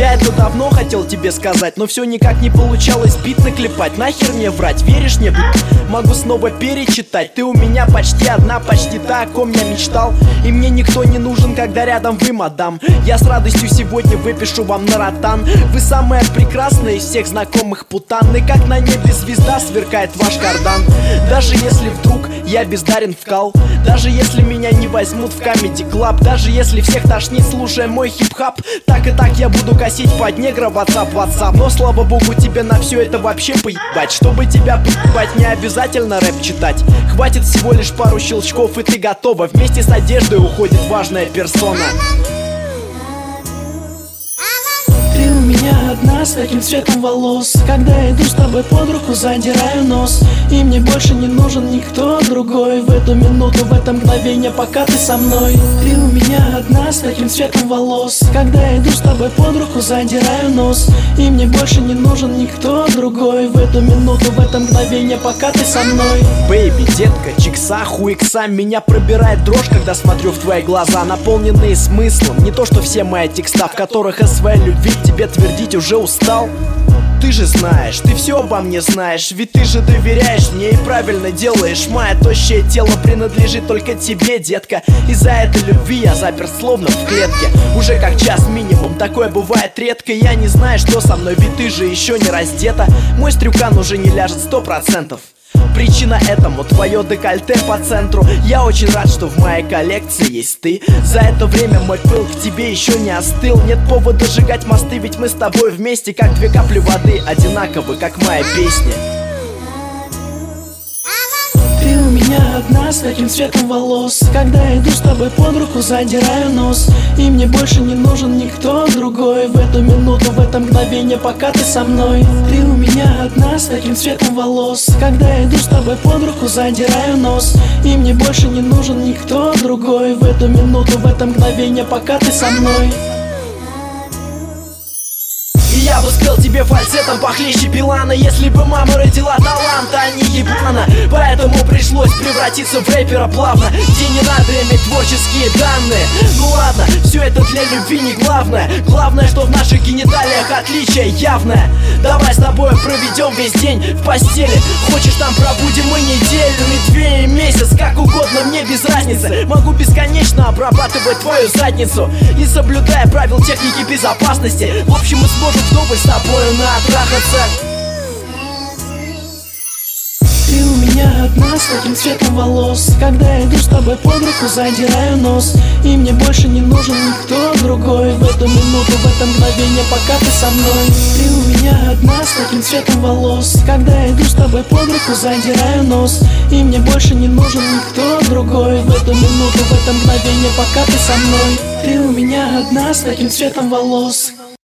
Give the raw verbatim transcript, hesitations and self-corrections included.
Я это давно хотел тебе сказать, но все никак не получалось бит наклепать. Нахер мне врать, веришь мне? Могу снова перечитать. Ты у меня почти одна, почти та, о ком я мечтал. И мне никто не нужен, когда рядом вы, мадам. Я с радостью сегодня выпишу вам на ротан. Вы самая прекрасная из всех знакомых путан. И как на небе звезда сверкает ваш кардан. Даже если вдруг я бездарен в кал, даже если меня не возьмут в Comedy Club, даже если всех тошнит, слушая мой хип-хап, так и так я буду косить под негра в WhatsApp, WhatsApp. Но слава богу, тебе на все это вообще поебать. Чтобы тебя поебать, не обязательно рэп читать. Хватит всего лишь пару щелчков, и ты готова. Вместе с одеждой уходит важная персона. Ты у меня одна, с таким цветом волос. Когда я иду с тобой под руку, задираю нос. И мне больше не нужен никто другой. В эту минуту, в это мгновение, пока ты со мной. Ты у меня одна, с таким цветом волос. Когда я иду с тобой под руку, задираю нос. И мне больше не нужен никто другой. В эту минуту, в это мгновение, пока ты со мной. Бэйби, детка, чикса, хуикса. Меня пробирает дрожь, когда смотрю в твои глаза, наполненные смыслом. Не то, что все мои текста, в которых о своей любви тебе твердить уже устал. Ты же знаешь, ты все обо мне знаешь. Ведь ты же доверяешь мне и правильно делаешь. Мое тощее тело принадлежит только тебе, детка. Из-за этой любви я заперт словно в клетке. Уже как час минимум, такое бывает редко. Я не знаю, что со мной, ведь ты же еще не раздета. Мой стрюкан уже не ляжет сто процентов. Причина этому твое декольте по центру. Я очень рад, что в моей коллекции есть ты. За это время мой пыл к тебе еще не остыл. Нет повода сжигать мосты, ведь мы с тобой вместе, как две капли воды, одинаковы, как моя песня. Ты у меня одна, с таким цветом волос. Когда я иду с тобой под руку, задираю нос. И мне больше не нужен никто другой. В эту минуту, в это мгновение, пока ты со мной. Ты у меня одна, с таким цветом волос. Когда я иду с тобой под руку, задираю нос. И мне больше не нужен никто другой. В эту минуту, в это мгновение, пока ты со мной. Я бы спел тебе фальцетом похлеще Билана, если бы мама родила таланта, а не ебана. Поэтому пришлось превратиться в рэпера плавно, где не надо иметь творческие данные. Ну ладно, все это для любви не главное. Главное, что в наших гениталиях отличие явное. Давай с тобой проведем весь день в постели. Хочешь, там пробудем мы неделю и две, и месяц, как угодно, мне без разницы. Могу бесконечно обрабатывать твою задницу, не соблюдая правил техники безопасности. В общем, мы сможем вдоволь с тобою натрахаться. Ты у меня одна, с таким цветом волос. Когда я иду с тобой под руку, задираю нос. И мне больше не нужен никто другой. В эту минуту, в это мгновение, пока ты со мной. Ты у меня одна, с таким цветом волос. Когда я иду с тобой под руку, задираю нос. И мне больше не нужен никто другой. В эту минуту, в это мгновение, пока ты со мной. Ты у меня одна, с таким цветом волос.